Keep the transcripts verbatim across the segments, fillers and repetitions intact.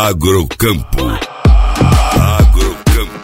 Agrocampo. Agrocampo.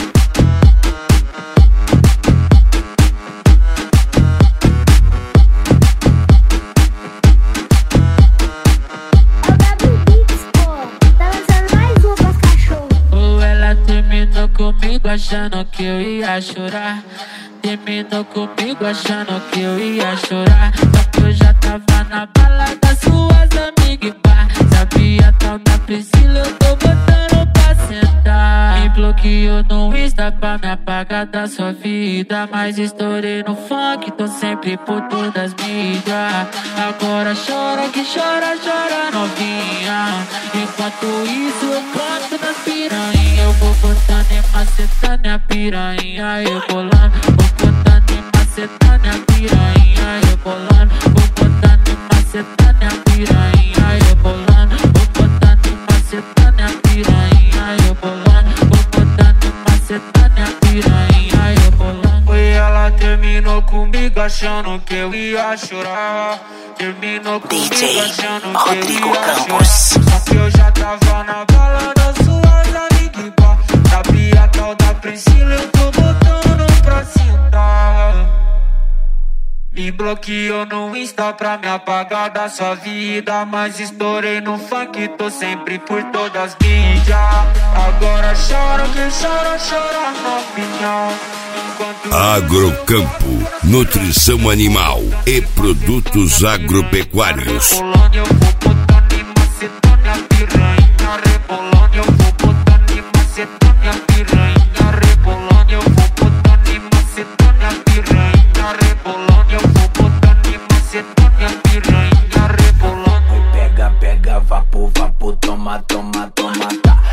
Terminou comigo achando que eu ia chorar. Terminou comigo achando que eu ia chorar. Só que eu já tava na balada, suas amigas e pá. Sabia tal da Priscila, eu tô botando pra sentar. Me bloqueou no Insta pra me apagar da sua vida. Mas estourei no funk, tô sempre por todas as mídias. Agora chora que chora, chora novinha. Enquanto isso eu canto nas piranhas. Eu vou botando e macetando a piranha, rebolando. Vou botando e macetando a piranha, rebolando. Vou botando e macetando a piranha, rebolando. Vou botando e macetando a piranha, rebolando. Vou botando e macetando a piranha, rebolando. Foi ela terminou comigo achando que eu ia chorar. Terminou comigo achando que eu ia chorar. Só que eu já tava na balada, suas amigas e pá. Sabia tal da Priscila, eu tô botando pra sentar. Me bloqueou no Insta pra me apagar da sua vida. Mas estourei no funk, tô sempre por todas as mídias. Agora chora, quem chora, chora novinha. Agrocampo, nutrição animal e produtos agropecuários. Rebolando, eu vou botando e macetando a piranha. Rebolando, eu vou botando e macetando a piranha. Rebolando, eu vou botando e macetando a piranha. Rebolando, eu vou botando e macetando a piranha. Rebolando. Oi, pega, pega, vapo, vapo, toma, toma, toma, tá.